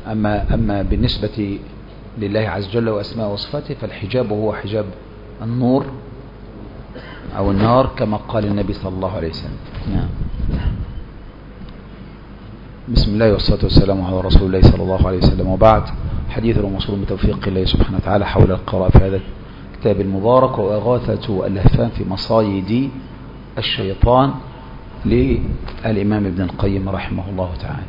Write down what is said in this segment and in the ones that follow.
أما بالنسبة لله عز وجل وأسماء وصفاته فالحجاب هو حجاب النور أو النار كما قال النبي صلى الله عليه وسلم. نعم. بسم الله والصلاة والسلام على رسول الله صلى الله عليه وسلم، وبعد. حديث وموصول بتوفيق الله سبحانه وتعالى حول القراءة في هذا الكتاب المبارك، وإغاثة اللهفان في مصايد الشيطان للإمام ابن القيم رحمه الله تعالى.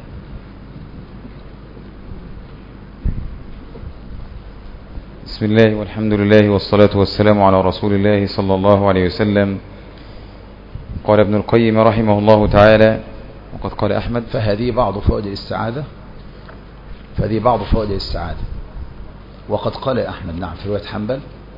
بسم الله والحمد لله والصلاة والسلام على رسول الله صلى الله عليه وسلم. قال ابن القيم رحمه الله تعالى، وقد قال أحمد: فهذه بعض فوائد الاستعاذة. وقد قال أحمد، نعم، في رواية حنبل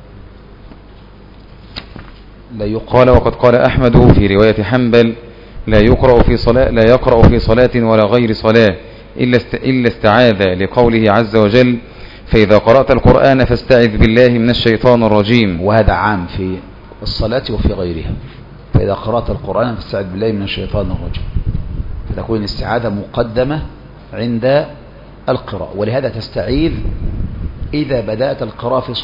قال وقد قال أحمد في رواية حنبل: لا يقرأ في صلاة ولا غير صلاة إلا استعاذ، لقوله عز وجل: فإذا قرأت القرآن فاستعذ بالله من الشيطان الرجيم. وهذا عام في الصلاة وفي غيرها. فإذا قرأت القرآن فاستعذ بالله من الشيطان الرجيم، فتكون الاستعاذة مقدمة عند القراءة. ولهذا تستعيذ إذا بدأت القراءة في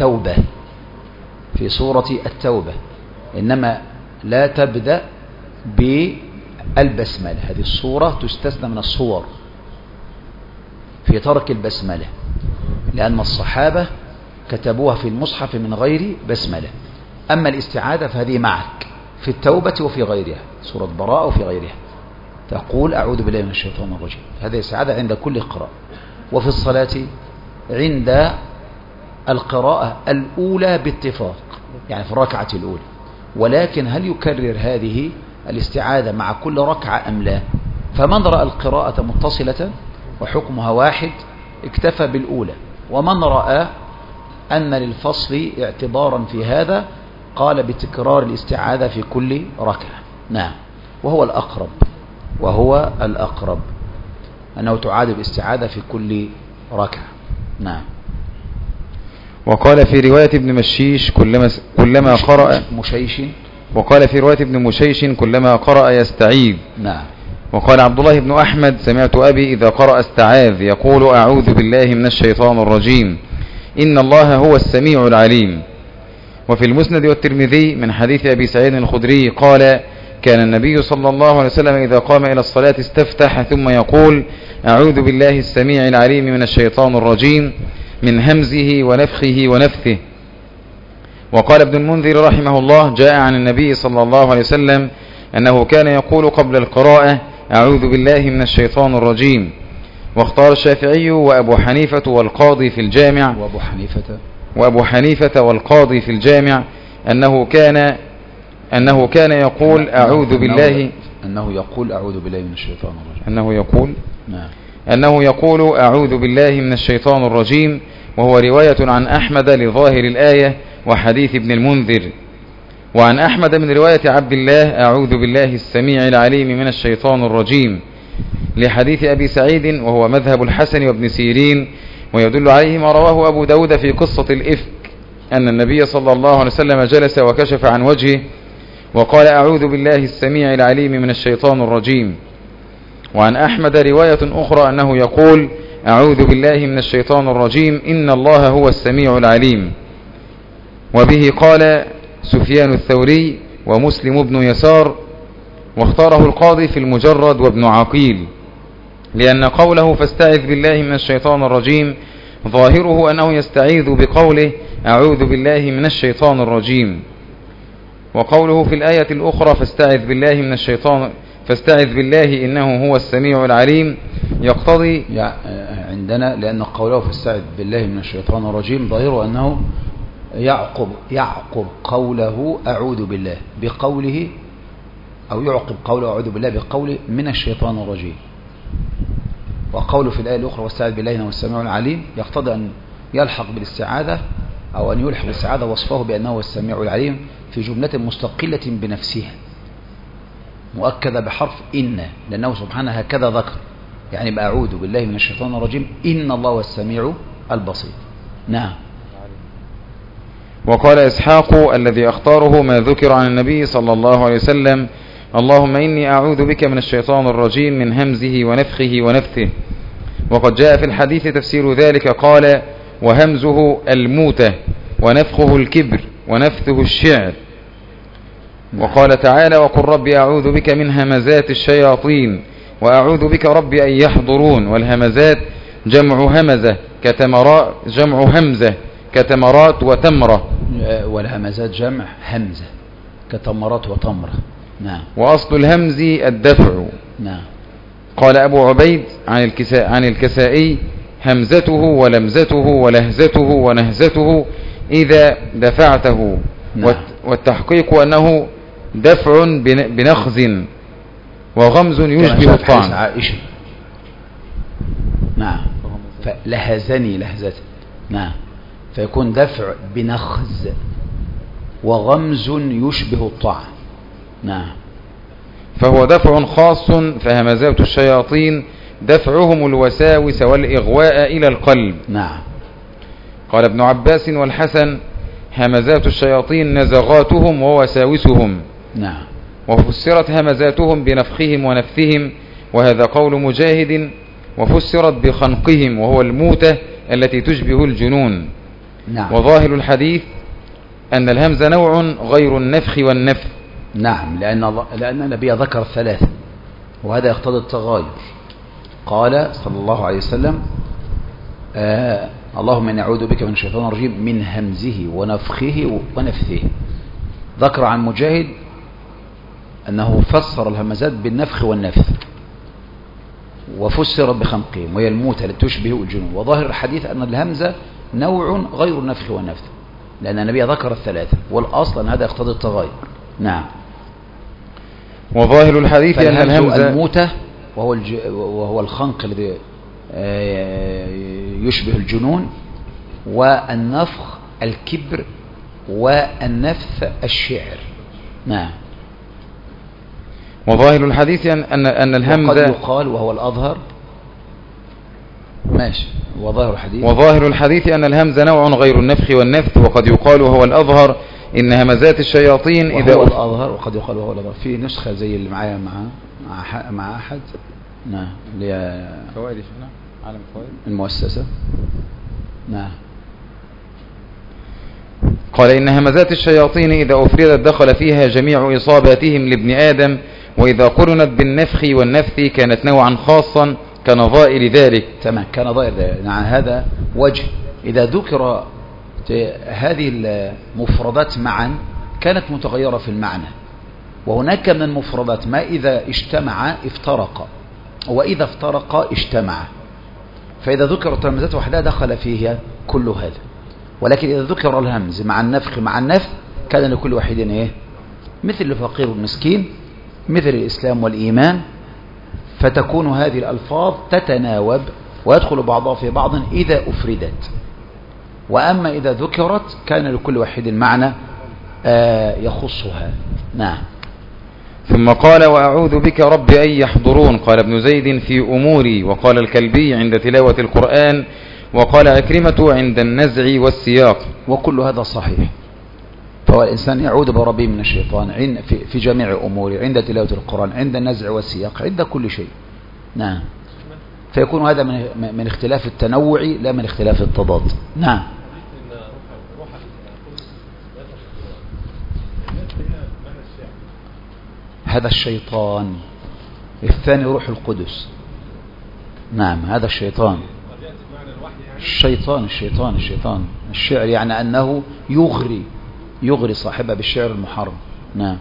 سورة التوبة، إنما لا تبدأ بالبسملة. هذه الصورة تستثنى من الصور في ترك البسملة، لأن الصحابة كتبوها في المصحف من غير بسملة. أما الاستعاذة فهذه معك في التوبة وفي غيرها، سورة براءة وفي غيرها، تقول أعوذ بالله من الشيطان الرجيم. هذه استعاذة عند كل قراءة. وفي الصلاة عند القراءة الأولى باتفاق، يعني في الركعة الأولى. ولكن هل يكرر هذه الاستعاذة مع كل ركعة أم لا؟ فمن رأى القراءة متصلة وحكمها واحد اكتفى بالأولى، ومن رأى أن للفصل اعتبارا في هذا قال بتكرار الاستعاذة في كل ركعة. نعم. وهو الأقرب أنه تعاد الاستعاذة في كل ركعة. نعم. وقال في رواية ابن مشيش كلما قرأ وقال في رواية ابن مشيش كلما قرأ يستعيذ. نعم. وقال عبد الله بن أحمد: سمعت أبي إذا قرأ استعاذ يقول أعوذ بالله من الشيطان الرجيم، إن الله هو السميع العليم. وفي المسند والترمذي من حديث أبي سعيد الخدري قال: كان النبي صلى الله عليه وسلم إذا قام إلى الصلاة استفتح ثم يقول أعوذ بالله السميع العليم من الشيطان الرجيم من همزه ونفخه ونفثه. وقال ابن المنذر رحمه الله: جاء عن النبي صلى الله عليه وسلم أنه كان يقول قبل القراءة أعوذ بالله من الشيطان الرجيم. واختار الشافعي وأبو حنيفة والقاضي في الجامع أنه كان يقول أعوذ بالله أنه يقول أعوذ بالله من الشيطان الرجيم. أنه يقول أعوذ بالله من الشيطان الرجيم، وهو رواية عن أحمد لظاهر الآية وحديث ابن المنذر. وعن أحمد من رواية عبد الله أعوذ بالله السميع العليم من الشيطان الرجيم، لحديث أبي سعيد، وهو مذهب الحسن وابن سيرين. ويدل عليه ما رواه أبو داود في قصة الإفك أن النبي صلى الله عليه وسلم جلس وكشف عن وجهه وقال أعوذ بالله السميع العليم من الشيطان الرجيم. وعن أحمد رواية أخرى أنه يقول أعوذ بالله من الشيطان الرجيم إن الله هو السميع العليم. وبه قال سفيان الثوري ومسلم بن يسار، واختاره القاضي في المجرد وابن عقيل، لأن قوله فاستعذ بالله من الشيطان الرجيم ظاهره أنه يستعيذ بقوله أعوذ بالله من الشيطان الرجيم. وقوله في الآية الأخرى فاستعذ بالله إنه هو السميع العليم يقتضي عندنا، لأن قوله فاستعذ بالله من الشيطان الرجيم ظاهره أنه يعقب قوله أعوذ بالله بقوله، أو يعقب قوله أعوذ بالله بقوله من الشيطان الرجيم. وقوله في الآية الأخرى واستعذ بالله إنه السميع العليم يقتضي أن يلحق بالاستعاذة، أو أن يلحق بالاستعاذة وصفه بأنه هو السميع العليم في جملة مستقلة بنفسها مؤكدة بحرف إن، لأنه سبحانه هكذا ذكر، يعني بأعوذ بالله من الشيطان الرجيم إن الله هو السميع البصير. نعم. وقال إسحاق الذي أختاره ما ذكر عن النبي صلى الله عليه وسلم اللهم إني أعوذ بك من الشيطان الرجيم من همزه ونفخه ونفثه. وقد جاء في الحديث تفسير ذلك قال: وهمزه الموتة ونفخه الكبر ونفثه الشعر. وقال تعالى: وقل ربي أعوذ بك من همزات الشياطين وأعوذ بك ربي أن يحضرون. والهمزات جمع همزة جمع همزة كتمرات وتمرة. والهمزات جمع همزة كتمرات وتمرة. نعم. وأصل الهمز الدفع. نعم. قال أبو عبيد عن الكسائي: همزته ولمزته ولهزته ونهزته إذا دفعته. نعم. والتحقيق أنه دفع بنخز وغمز يشبه الطعن. عائشة. نعم. فلهزني لهزة. نعم. فيكون دفع بنخز وغمز يشبه الطعن. نعم. فهو دفع خاص. فهمزات الشياطين دفعهم الوساوس والإغواء إلى القلب. نعم. قال ابن عباس والحسن: همزات الشياطين نزغاتهم ووساوسهم. نعم. وفسرت همزاتهم بنفخهم ونفثهم، وهذا قول مجاهد. وفسرت بخنقهم وهو الموتة التي تشبه الجنون. نعم. وظاهر الحديث أن الهمز نوع غير النفخ والنفث. نعم. لأن النبي ذكر ثلاثة، وهذا يقتضي التغاير. قال صلى الله عليه وسلم: اللهم إني أعوذ بك من الشيطان الرجيم من همزه ونفخه ونفثه. ذكر عن مجاهد أنه فسر الهمزات بالنفخ والنفث، وفسرت بخنقهم وهي الموتة التي تشبه الجنون. وظاهر الحديث أن الهمزة نوع غير النفخ والنفث، لأن النبي ذكر الثلاثة، والأصل أن هذا يقتضي التغاير. نعم. وظاهر الحديث أن الهمزة الموتة وهو الخنق الذي يشبه الجنون، والنفخ الكبر، والنفث الشعر. نعم. وظاهر الحديث أن الهمزة وقد يقال وهو الأظهر. ماشي. وظاهر الحديث أن الهمزة نوع غير النفخ والنفث، وقد يقال وهو الأظهر إن همزات الشياطين إذا وهو الأظهر، وقد يقال وهو الأظهر. في نسخة زي اللي معايا مع أحد. نعم. فوائد عالم فوائد المؤسسة. نعم. قال: إن همزات الشياطين إذا أفردت دخل فيها جميع إصاباتهم لابن آدم، وإذا قرنت بالنفخ والنفث كانت نوعا خاصا كنظائر ذلك. تمام. كنظائر ذلك. نعم. هذا وجه. إذا ذكر هذه المفردات معا كانت متغيرة في المعنى، وهناك من المفردات ما إذا اجتمع افترق، وإذا افترق اجتمع. فإذا ذكرت الهمزات وحدها دخل فيها كل هذا، ولكن إذا ذكر الهمز مع النفخ مع النفث كان لكل واحد إيه؟ مثل الفقير والمسكين، مثل الإسلام والإيمان. فتكون هذه الألفاظ تتناوب ويدخل بعضها في بعض إذا أفردت. وأما إذا ذكرت كان لكل واحد معنى يخصها. نعم. ثم قال: وأعوذ بك رب أن يحضرون. قال ابن زيد: في أموري. وقال الكلبي عند تلاوة القرآن. وقال عكرمة عند النزع والسياق. وكل هذا صحيح. فهو الإنسان يعوذ بربه من الشيطان في جميع أموره، عند تلاوة القرآن، عند النزع والسياق، عند كل شيء. نعم. فيكون هذا من اختلاف التنوع لا من اختلاف التضاد. نعم. هذا الشيطان. الثاني روح القدس. نعم. هذا الشيطان. الشيطان الشعر، يعني أنه يغري صاحبه بالشعر المحرم. نعم.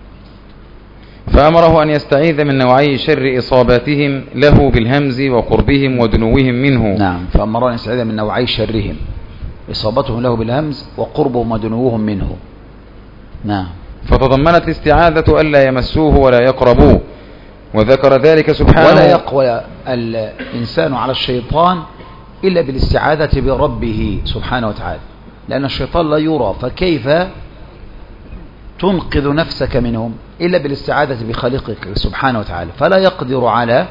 فأمره أن يستعيذ من نوعي شر إصاباتهم له بالهمز وقربهم ودنوهم منه. نعم. فأمره أن يستعيذ من نوعي شرهم، إصابتهم له بالهمز وقربهم ودنوهم منه. نعم. فتضمنت الاستعاذة ألا يمسوه ولا يقربوه، وذكر ذلك سبحانه. ولا يقوى الإنسان على الشيطان إلا بالاستعاذة بربه سبحانه وتعالى، لأن الشيطان لا يرى، فكيف تنقذ نفسك منهم إلا بالاستعاذة بخالقك سبحانه وتعالى. فلا يقدر على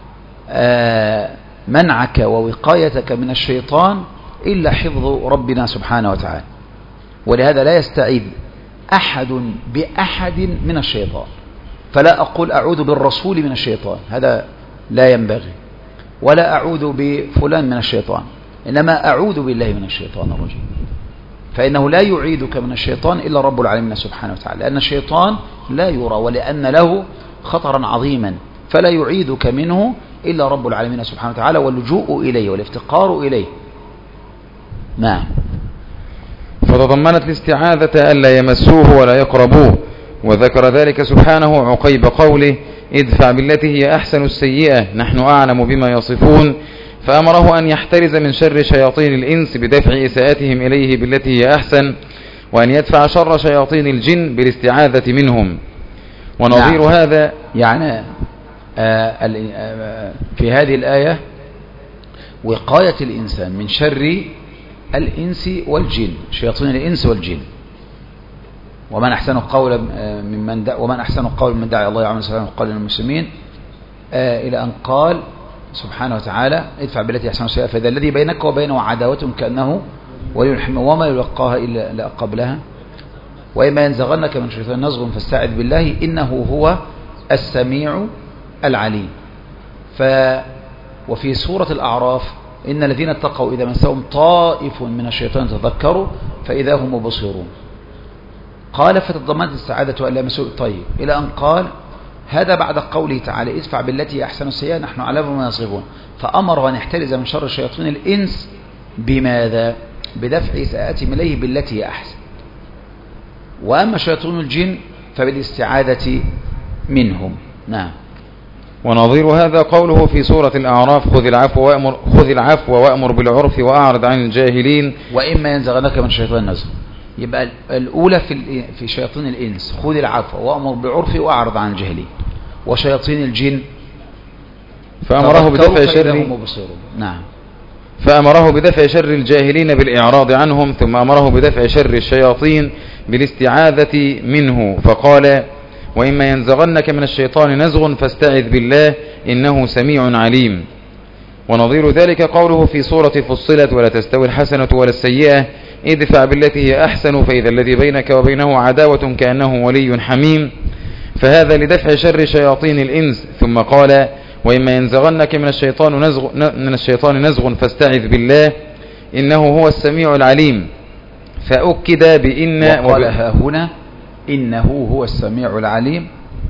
منعك ووقايتك من الشيطان إلا حفظ ربنا سبحانه وتعالى. ولهذا لا يستعيذ أحد بأحد من الشيطان. فلا أقول أعوذ بالرسول من الشيطان، هذا لا ينبغي، ولا أعوذ بفلان من الشيطان، إنما أعوذ بالله من الشيطان الرجيم، فإنه لا يعيدك من الشيطان إلا رب العالمين سبحانه وتعالى، لأن الشيطان لا يرى ولأن له خطرا عظيما، فلا يعيدك منه إلا رب العالمين سبحانه وتعالى، واللجوء إليه والافتقار إليه. نعم. فتضمنت الاستعاذة ألا يمسوه ولا يقربوه، وذكر ذلك سبحانه عقيب قوله ادفع بالتي هي أحسن السيئة نحن أعلم بما يصفون، فأمره أن يحترز من شر شياطين الإنس بدفع إساءتهم إليه بالتي هي أحسن، وأن يدفع شر شياطين الجن بالاستعاذة منهم. ونظير نعم. هذا يعني في هذه الآية وقاية الإنسان من شر الإنس والجن، شياطين الإنس والجن. ومن أحسن قولا ممن دعا الله وعمل صالحا وقال للمسلمين، إلى أن قال سبحانه وتعالى ادفع بالتي أحسن السيئة فإذا الذي بينك وبينه عداوة كأنه ولي حميم وما يلقاها إلا قبلها وإما ينزغنك من شيطان نزغ فاستعذ بالله إنه هو السميع العليم. وفي سورة الأعراف إن الذين اتقوا إذا مسهم طائف من الشيطان تذكروا فإذا هم مبصرون. قال فتضمنت السعادة ألا مسوء طيب، إلى أن قال هذا بعد قوله تعالى ادفع بالتي أحسن السيئة نحن أعلم ما يصفون، فأمر أن يحترز من شر شياطين الإنس بماذا؟ بدفع إساءتهم إليه بالتي هي أحسن. وأما شياطين الجن فبالاستعاذة منهم. نعم. ونظير هذا قوله في سورة الأعراف خذ العفو وأمر بالعرف وأعرض عن الجاهلين وإما ينزغنك من شيطان نزغ. يبقى الأولى في شياطين الإنس خذ العفو وأمر بالعرف وأعرض عن الجاهلين، وشياطين الجن فأمره بدفع شر. نعم. فأمره بدفع شر الجاهلين بالإعراض عنهم، ثم أمره بدفع شر الشياطين بالاستعاذة منه، فقال وإما ينزغنك من الشيطان نزغ فاستعذ بالله إنه سميع عليم. ونظير ذلك قوله في سورة فصلت ولا تستوي الحسنة ولا السيئة ادفع بالتي هي أحسن فإذا الذي بينك وبينه عداوة كأنه ولي حميم، فهذا لدفع شر شياطين الإنس. ثم قال وإما ينزغنك من الشيطان نزغ فاستعذ بالله إنه هو السميع العليم، فأكد بإن وقال هنا إنه هو السميع العليم،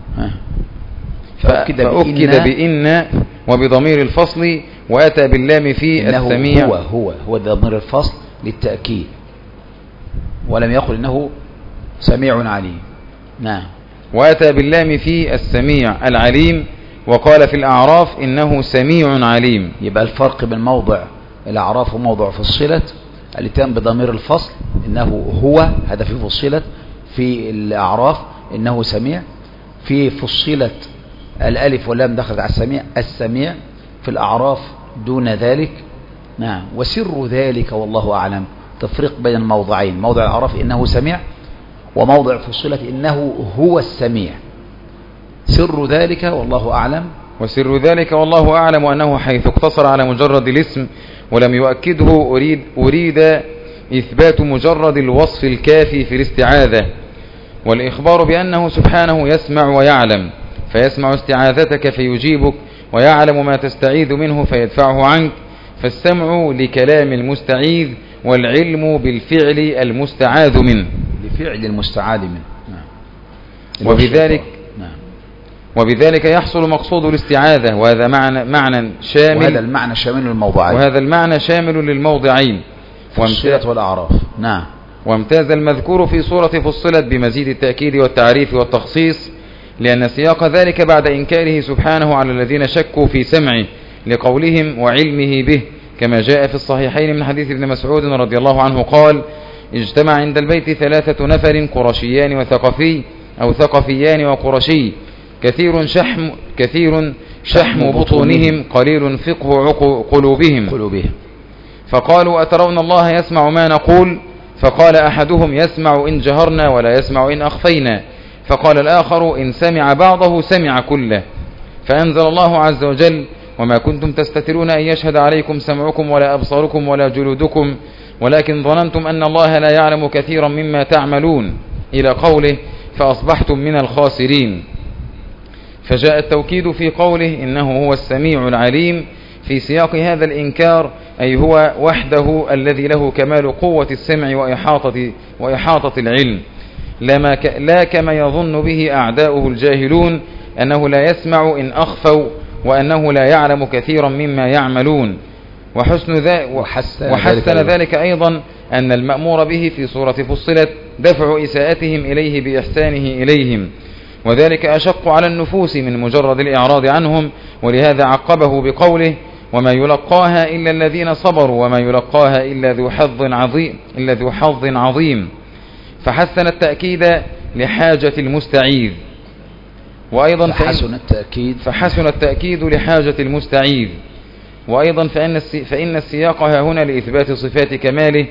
فأكد بإن وبضمير الفصل، وأتى باللام في السميع. هو ضمير الفصل للتأكيد، ولم يقل إنه سميع عليم. نعم. وأتى باللام في السميع العليم، وقال في الأعراف إنه سميع عليم. يبقى الفرق بين موضع الأعراف وموضع فصلت الاتيان بضمير الفصل إنه هو، هذا في فصلت، في الأعراف إنه سميع، في فصلت الألف واللام دخلت على السميع في الأعراف دون ذلك. نعم. وسر ذلك والله أعلم تفريق بين الموضعين، موضع الأعراف إنه سميع، وموضع فصلت إنه هو السميع. سر ذلك والله أعلم. وسر ذلك والله أعلم أنه حيث اقتصر على مجرد الاسم ولم يؤكده أريد إثبات مجرد الوصف الكافي في الاستعاذة، والإخبار بأنه سبحانه يسمع ويعلم، فيسمع استعاذتك فيجيبك، ويعلم ما تستعيذ منه فيدفعه عنك، فالسمع لكلام المستعيذ والعلم بالفعل المستعاذ منه. بفعل المستعاذ منه. وبذلك يحصل مقصود الاستعاذة، وهذا معنى شامل، وهذا المعنى شامل للموضعين، وهذا المعنى شامل للموضعين فصلت والأعراف. نعم. وامتاز المذكور في سورة فصلت بمزيد التأكيد والتعريف والتخصيص، لأن سياق ذلك بعد إنكاره سبحانه على الذين شكوا في سمعه لقولهم وعلمه به، كما جاء في الصحيحين من حديث ابن مسعود رضي الله عنه قال اجتمع عند البيت 3 نفر قرشيان وثقفي أو ثقفيان وقرشي، كثير شحم بطونهم قليل فقه قلوبهم. فقالوا أترون الله يسمع ما نقول؟ فقال أحدهم يسمع إن جهرنا ولا يسمع إن أخفينا. فقال الآخر إن سمع بعضه سمع كله. فأنزل الله عز وجل وما كنتم تستترون أن يشهد عليكم سمعكم ولا أبصاركم ولا جلودكم ولكن ظننتم أن الله لا يعلم كثيرا مما تعملون، إلى قوله فأصبحتم من الخاسرين. فجاء التوكيد في قوله إنه هو السميع العليم في سياق هذا الإنكار، أي هو وحده الذي له كمال قوة السمع وإحاطة العلم، لا كما يظن به أعداؤه الجاهلون أنه لا يسمع إن أخفوا، وأنه لا يعلم كثيرا مما يعملون. وحسن ذلك أيضا أن المأمور به في سورة فصلت دفع إساءتهم إليه بإحسانه إليهم، وذلك أشق على النفوس من مجرد الإعراض عنهم، ولهذا عقبه بقوله وما يلقاها إلا الذين صبروا وما يلقاها إلا ذو حظ عظيم. فحسن التأكيد لحاجة المستعيذ، وأيضا فحسن التأكيد لحاجة المستعيذ، وأيضا فإن السياق هنا لإثبات صفات كماله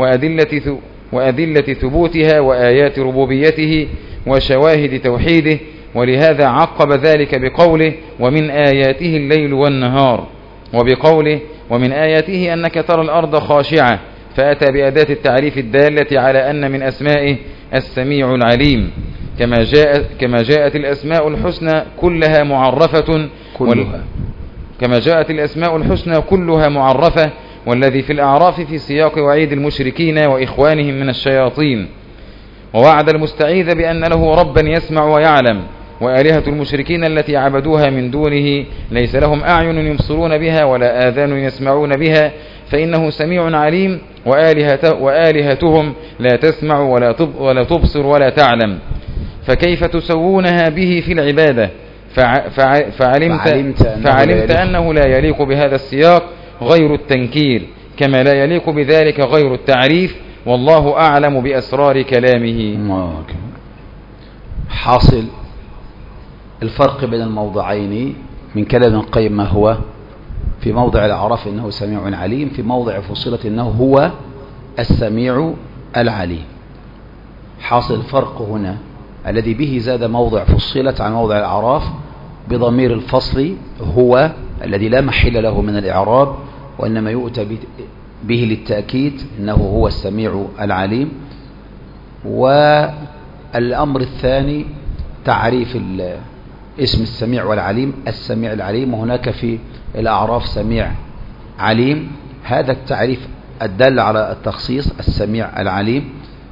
وأدلة ثبوتها وآيات ربوبيته وشواهد توحيده، ولهذا عقب ذلك بقوله ومن آياته الليل والنهار، وبقوله ومن آياته أنك ترى الأرض خاشعة، فأتى بأداة التعريف الدالة على أن من أسمائه السميع العليم، كما جاءت الأسماء الحسنى كلها معرفة، والذي في الأعراف في سياق وعيد المشركين وإخوانهم من الشياطين. ووعد المستعيذ بأن له ربا يسمع ويعلم، وآلهة المشركين التي عبدوها من دونه ليس لهم أعين يبصرون بها ولا آذان يسمعون بها، فإنه سميع عليم، وآلهتهم لا تسمع ولا تبصر ولا تعلم، فكيف تسوونها به في العبادة؟ فعلمت أنه لا يليق بهذا السياق غير التنكير، كما لا يليق بذلك غير التعريف، والله أعلم بأسرار كلامه. حاصل الفرق بين الموضعين من كلام القيم ما هو؟ في موضع الأعراف إنه سميع عليم، في موضع فصلت إنه هو السميع العليم. حاصل الفرق هنا الذي به زاد موضع فصلت عن موضع الأعراف بضمير الفصل، هو الذي لا محل له من الإعراب، وإنما يؤتى به للتأكيد إنه هو السميع العليم. والأمر الثاني تعريف اسم السميع والعليم، السميع العليم، وهناك في الأعراف سميع عليم، هذا التعريف الدال على التخصيص السميع العليم.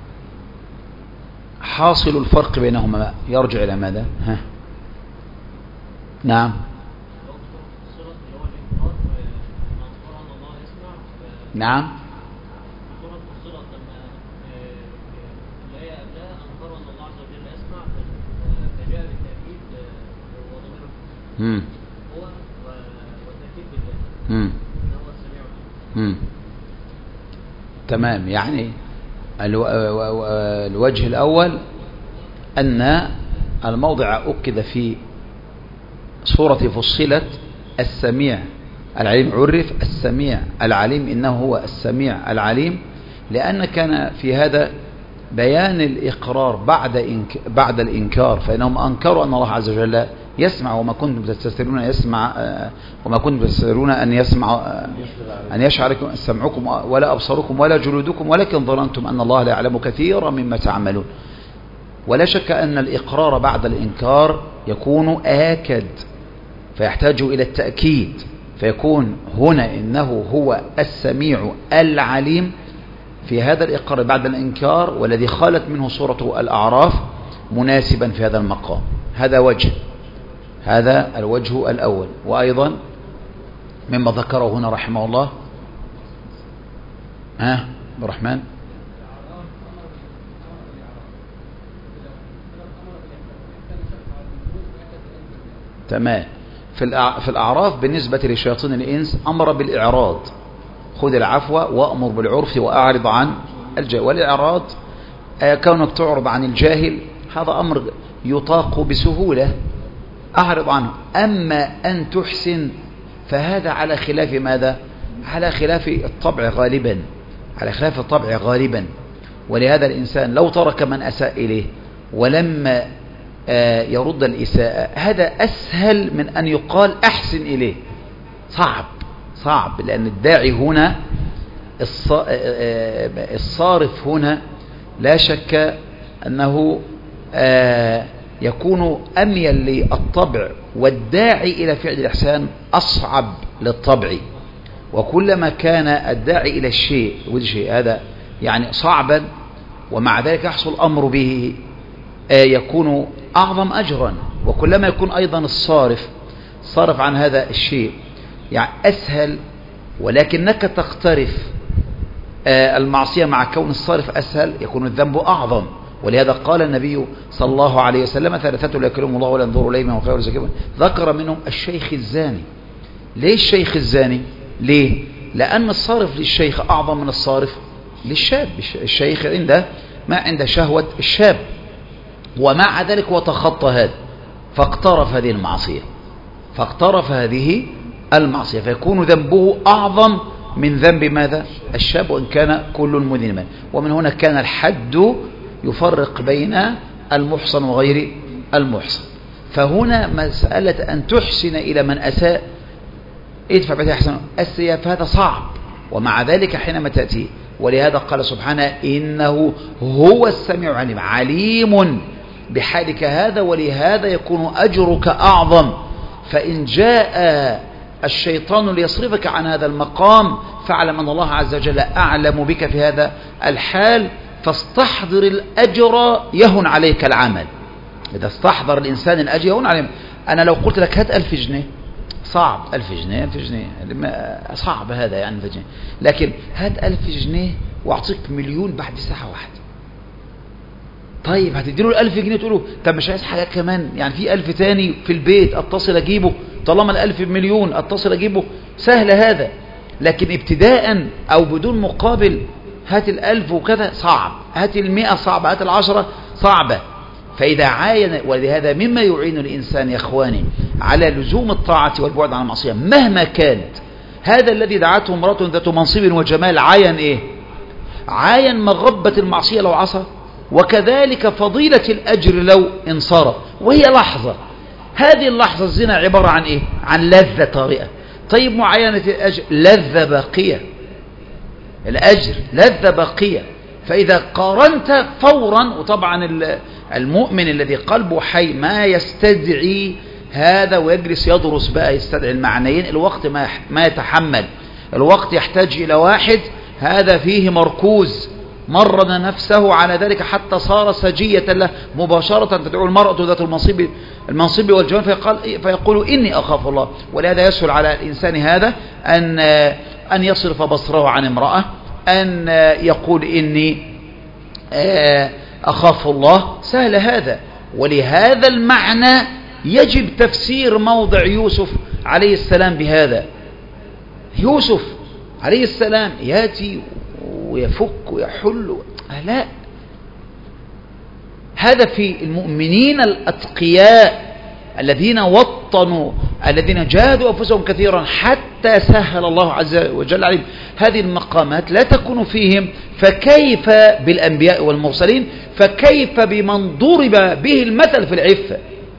حاصل الفرق بينهما يرجع إلى ماذا؟ نعم. نعم. تمام. يعني الوجه الأول أن الموضع أكد في سورة فصلت السميع العليم، عرف السميع العليم إنه هو السميع العليم، لأن كان في هذا بيان الإقرار بعد الإنكار، فإنهم أنكروا أن الله عز وجل يسمع، وما كنتم تستترون أن يشعركم سمعكم ولا أبصاركم ولا جلودكم، ولكن ظننتم أن الله لا يعلم كثيرا مما تعملون. ولا شك أن الإقرار بعد الإنكار يكون آكد، فيحتاج إلى التأكيد، فيكون هنا إنه هو السميع العليم في هذا الإقرار بعد الإنكار، والذي خالت منه سورة الأعراف مناسبا في هذا المقام. هذا الوجه الأول. وأيضا مما ذكره هنا رحمه الله الرحمن تمام. في الأعراف بالنسبة لشياطين الإنس أمر بالإعراض، خذ العفو وأمر بالعرف وأعرض عن الجاهل. والإعراض كونك تعرض عن الجاهل هذا أمر يطاق بسهولة، أعرض عنه. أما أن تحسن فهذا على خلاف ماذا؟ على خلاف الطبع غالبا. ولهذا الإنسان لو ترك من أساء إليه ولما يرد الإساءة هذا أسهل من أن يقال أحسن إليه. صعب لأن الداعي هنا الصارف هنا لا شك أنه يكون أميل للطبع والداعي إلى فعل الإحسان أصعب للطبع. وكلما كان الداعي إلى الشيء والشيء هذا يعني صعبا ومع ذلك يحصل الأمر به يكون أعظم أجرا. وكلما يكون أيضا الصارف عن هذا الشيء يعني أسهل، ولكنك تقترف المعصية مع كون الصارف أسهل يكون الذنب أعظم. ولهذا قال النبي صلى الله عليه وسلم: ثلاثة لا يكلمهم الله ولا ينظر إليهم وخير زكاهم. ذكر منهم الشيخ الزاني. ليه الشيخ الزاني؟ ليه؟ لأن الصارف للشيخ أعظم من الصارف للشاب. الشيخ عنده شهوة الشاب، ومع ذلك وتخطى هذا فاقترف هذه المعصية فيكون ذنبه أعظم من ذنب ماذا؟ الشاب، وإن كان كل مذنبا. ومن هنا كان الحد يفرق بين المحصن وغير المحصن. فهنا مسألة أن تحسن إلى من أساء ادفع بالتي أحسن السيئة، فهذا صعب. ومع ذلك حينما تأتي، ولهذا قال سبحانه: إنه هو السميع العليم، عليم بحالك هذا، ولهذا يكون أجرك أعظم. فإن جاء الشيطان ليصرفك عن هذا المقام فاعلم أن الله عز وجل أعلم بك في هذا الحال، فاستحضر الأجر يهن عليك العمل. إذا استحضر الإنسان الأجر يهن عليه. أنا لو قلت لك هات 1000 جنيه صعب، 1000 جنيه صعب هذا يعني 1000 جنيه، لكن هات 1000 جنيه وأعطيك مليون بعد ساعة واحدة. طيب هتديله 1000 جنيه تقوله طب مش عايز حاجة كمان؟ يعني في 1000 تاني في البيت اتصل اجيبه، طالما 1000 بمليون اتصل اجيبه، سهل هذا. لكن ابتداء او بدون مقابل هات 1000 وكذا صعب، هات 100 صعب، هات 10 صعبة. فإذا عاين، ولهذا مما يعين الإنسان يا إخواني على لزوم الطاعة والبعد عن المعصية مهما كانت. هذا الذي دعته امرأة ذات منصب وجمال عاين إيه؟ عاين مغبة المعصية لو عصى، وكذلك فضيلة الأجر لو انصرف، وهي لحظة. هذه اللحظة الزنا عبارة عن إيه؟ عن لذة طارئة. طيب معاينة الأجر لذة باقية، الأجر لذة باقية. فإذا قارنت فورا، وطبعا المؤمن الذي قلبه حي ما يستدعي هذا ويجلس يدرس بقى يستدعي المعنيين، الوقت ما يتحمل، الوقت يحتاج إلى واحد هذا فيه مركوز مرن نفسه على ذلك حتى صار سجية له مباشرة. تدعو المرأة ذات المنصب والجمال فيقول إني أخاف الله. ولهذا يسهل على الإنسان هذا أن يصرف بصره عن امرأة، أن يقول إني أخاف الله، سهل هذا. ولهذا المعنى يجب تفسير موضع يوسف عليه السلام بهذا. يوسف عليه السلام يأتي ويفك ويحل، لا، هذا في المؤمنين الأتقياء الذين وطنوا، الذين جاهدوا أنفسهم كثيرا حتى سهل الله عز وجل عليهم هذه المقامات، لا تكون فيهم. فكيف بالأنبياء والمرسلين؟ فكيف بمن ضرب به المثل في العفة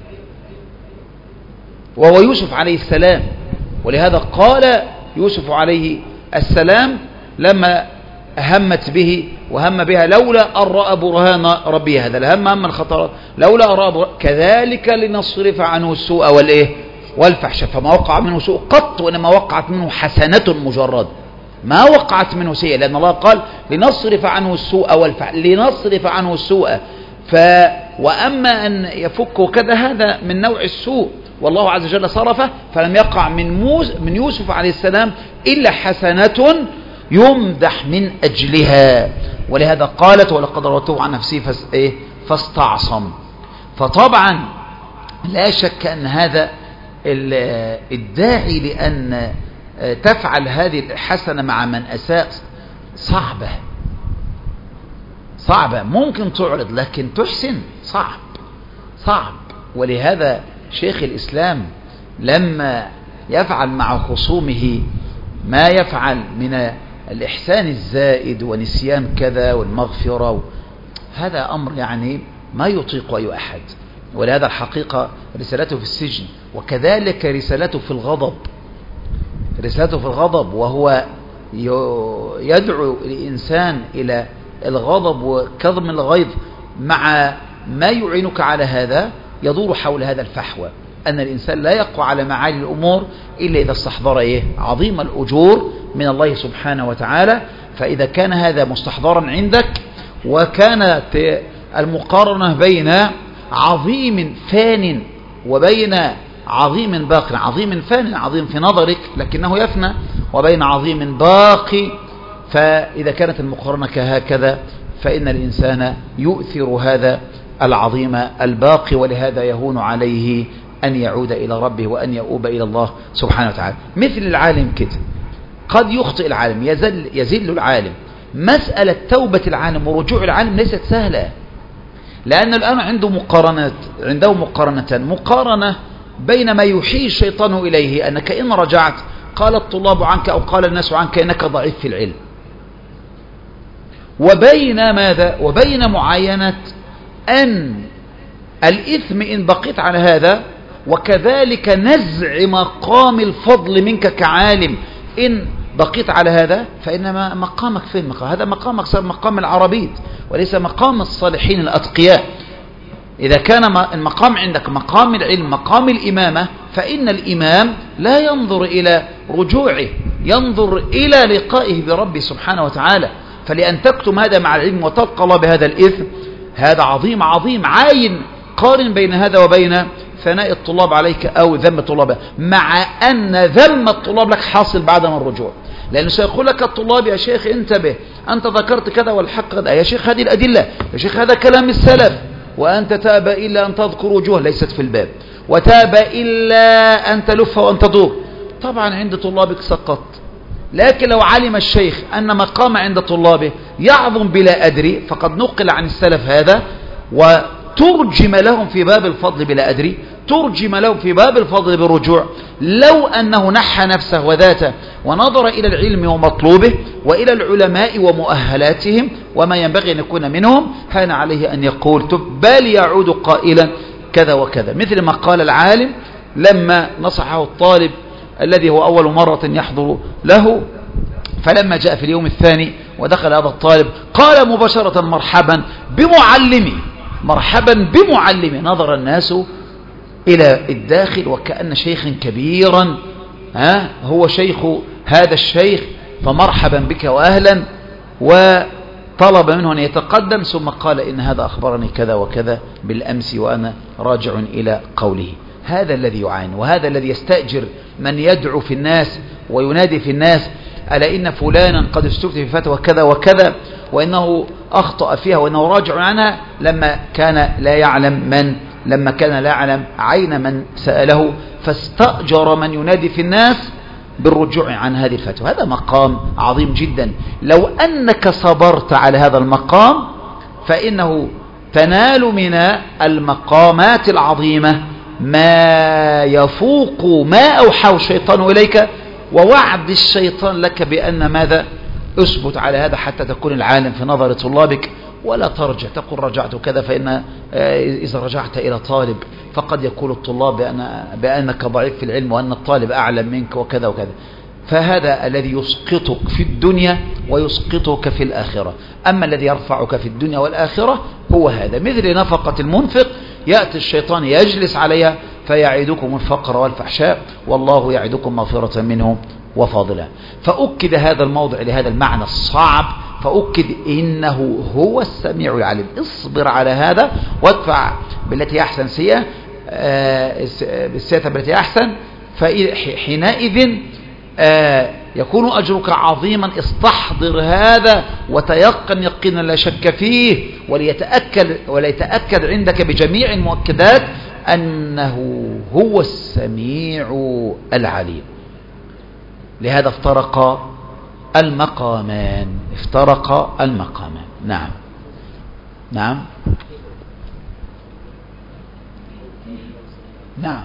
وهو يوسف عليه السلام؟ ولهذا قال يوسف عليه السلام لما همت به وهم بها لولا أن رأى برهان ربي، هذا الهم الخطر، لولا أن رأى كذلك لنصرف عنه السوء والفحشاء. فما وقع منه سوء قط، وإنما وقعت منه حسنة مجرد، ما وقعت منه سيئة، لأن الله قال لنصرف عنه السوء والفحشاء، لنصرف عنه السوء. وأما أن يفك وكذا هذا من نوع السوء، والله عز وجل صرفه، فلم يقع من يوسف عليه السلام إلا حسنة يمدح من أجلها. ولهذا قالت ولقد روته عن نفسه فاستعصم. فطبعا لا شك أن هذا الداعي لأن تفعل هذه الحسنة مع من أساء صعبة. ممكن تعرض لكن تحسن صعب. ولهذا شيخ الإسلام لما يفعل مع خصومه ما يفعل من الإحسان الزائد ونسيان كذا والمغفرة، هذا أمر يعني ما يطيق أي أحد. ولهذا الحقيقة رسالته في السجن، وكذلك رسالته في الغضب، وهو يدعو الإنسان إلى الغضب وكظم الغيظ مع ما يعينك على هذا. يدور حول هذا الفحوى، أن الإنسان لا يقوى على معالي الأمور إلا إذا استحضر عظيم الأجور من الله سبحانه وتعالى. فإذا كان هذا مستحضرا عندك، وكانت المقارنة بين عظيم فان وبين عظيم باق، عظيم فان عظيم في نظرك لكنه يفنى، وبين عظيم باقي، فإذا كانت المقارنة كهكذا فإن الإنسان يؤثر هذا العظيم الباقي، ولهذا يهون عليه أن يعود إلى ربه وأن يؤوب إلى الله سبحانه وتعالى. مثل العالم كده، قد يخطئ العالم، يزل العالم. مسألة توبة العالم ورجوع العالم ليست سهلة، لأن الآن عنده مقارنة بين ما يحيي الشيطان إليه، أنك إن رجعت قال الطلاب عنك أو قال الناس عنك إنك ضعيف في العلم، وبين ماذا؟ وبين معاينة أن الإثم إن بقيت على هذا، وكذلك نزع مقام الفضل منك كعالم إن بقيت على هذا، فإنما مقامك فين؟ هذا مقامك صار مقام العربيد وليس مقام الصالحين الأتقياء. إذا كان المقام عندك مقام العلم مقام الإمامة، فإن الإمام لا ينظر إلى رجوعه، ينظر إلى لقائه بربه سبحانه وتعالى. فلأن تكتم هذا مع العلم وتلقى الله بهذا الإثم، هذا عظيم عاين. قارن بين هذا وبين ثناء الطلاب عليك أو ذم الطلاب، مع أن ذم الطلاب لك حاصل بعد ما الرجوع، لأنه سيقول لك الطلاب يا شيخ انتبه، أنت ذكرت كذا والحق كذا، يا شيخ هذه الأدلة، يا شيخ هذا كلام السلف، وأنت تابى إلا أن تذكر وجوه ليست في الباب، وتابى إلا أن تلف وأن تدور. طبعا عند طلابك سقط، لكن لو علم الشيخ أن مقام عند طلابه يعظم بلا أدري، فقد نقل عن السلف هذا، وترجم لهم في باب الفضل بلا أدري، ترجم لهم في باب الفضل بالرجوع. لو أنه نحى نفسه وذاته ونظر إلى العلم ومطلوبه وإلى العلماء ومؤهلاتهم وما ينبغي أن يكون منهم، كان عليه أن يقول بل يعود قائلا كذا وكذا، مثل ما قال العالم لما نصحه الطالب الذي هو أول مرة يحضر له، فلما جاء في اليوم الثاني ودخل هذا الطالب قال مباشرة مرحبا بمعلمي، مرحبا بمعلمي. نظر الناس إلى الداخل وكأن شيخا كبيرا هو شيخ هذا الشيخ، فمرحبا بك وأهلا، وطلب منه أن يتقدم، ثم قال إن هذا أخبرني كذا وكذا بالأمس وأنا راجع إلى قوله. هذا الذي يعاني، وهذا الذي يستأجر من يدعو في الناس وينادي في الناس ألا إن فلانا قد استفتي في فتوى كذا وكذا وإنه أخطأ فيها وإنه راجع عنها، لما كان لا يعلم عين من سأله، فاستأجر من ينادي في الناس بالرجوع عن هذه الفتوى. هذا مقام عظيم جدا، لو أنك صبرت على هذا المقام فإنه تنال من المقامات العظيمة ما يفوق ما أوحى الشيطان إليك، ووعد الشيطان لك بأن ماذا؟ اثبت على هذا حتى تكون العالم في نظر طلابك، ولا ترجع تقول رجعت كذا، فإن إذا رجعت إلى طالب فقد يقول الطلاب بأنك ضعيف في العلم وأن الطالب أعلم منك وكذا وكذا. فهذا الذي يسقطك في الدنيا ويسقطك في الآخرة. أما الذي يرفعك في الدنيا والآخرة هو هذا، مثل نفقة المنفق، يأتي الشيطان يجلس عليها فيعيدكم الفقر والفحشاء، والله يعيدكم مغفرة منه وفاضلا. فأكد هذا الموضع لهذا المعنى الصعب، فأكد إنه هو السميع العليم. اصبر على هذا وادفع بالتي أحسن بالسيئة بالتي أحسن، فحينئذ يكون أجرك عظيما. استحضر هذا وتيقن يقينا لا شك فيه، وليتأكد عندك بجميع المؤكدات أنه هو السميع العليم. لهذا افترق المقامان. نعم نعم نعم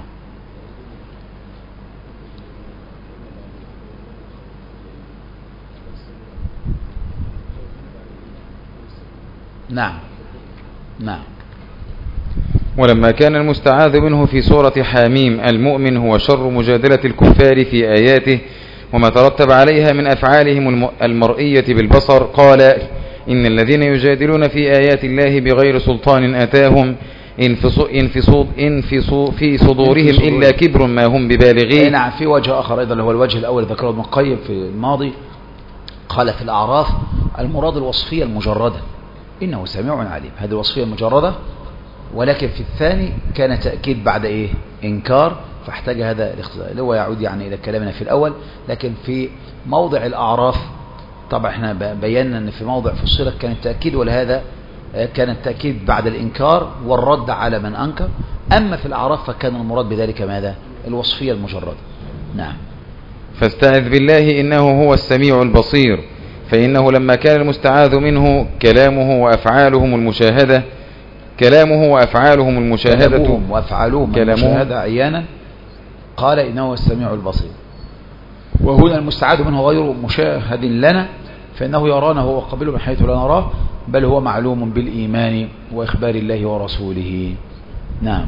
نعم نعم. ولما كان المستعاذ منه في سورة حاميم المؤمن هو شر مجادلة الكفار في آياته وما ترتب عليها من أفعالهم المرئية بالبصر، قال إن الذين يجادلون في آيات الله بغير سلطان أتاهم في صدورهم إلا كبر ما هم ببالغيه. نعم. في وجه آخر أيضا اللي هو الوجه الأول ذكره ابن القيم في الماضي، قال في الأعراف المراد الوصفية المجردة، إنه سميع عليم، هذه الوصفية المجردة. ولكن في الثاني كان تأكيد بعد إيه؟ إنكار، فاحتاج هذا الاختصار اللي هو يعود يعني إلى كلامنا في الأول. لكن في موضع الأعراف طبعا احنا بينا أن في موضع فصلت كان التأكيد، ولهذا كان التأكيد بعد الإنكار والرد على من أنكر. أما في الأعراف فكان المراد بذلك ماذا؟ الوصفية المجردة. نعم. فاستعذ بالله إنه هو السميع البصير، فإنه لما كان المستعاذ منه كلامهم وأفعالهم المشاهدة كلامهم وأفعالهم المشاهدة عيانا، قال إنه هو السميع البصير. وهنا المستعاذ منه غير مشاهد لنا، فإنه يرانا هو قبل من حيث لا نراه، بل هو معلوم بالإيمان وإخبار الله ورسوله. نعم.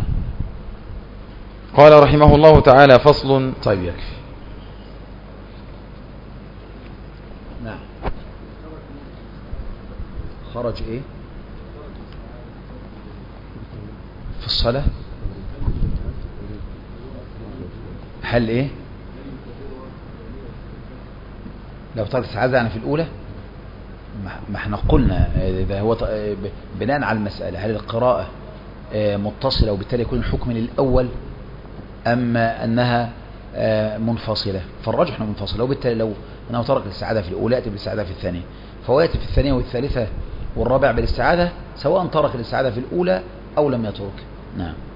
قال رحمه الله تعالى: فصل. طيب يكفي. نعم. خرج ايه في الصلاة؟ هل ايه لو ترك السعادة يعني في الأولى؟ ما احنا قلنا إذا هو بناء على المسألة هل القراءة متصلة وبالتالي يكون الحكم للأول، أما أنها منفصلة؟ فالرجح أنها منفصلة، وبالتالي لو أنه ترك الاستعاذة في الأولى يأتي بالاستعاذة في الثانية، فهو يأتي في الثانية والثالثة والرابعة بالاستعاذة، سواء ترك الاستعاذة في الأولى أو لم يترك. نعم.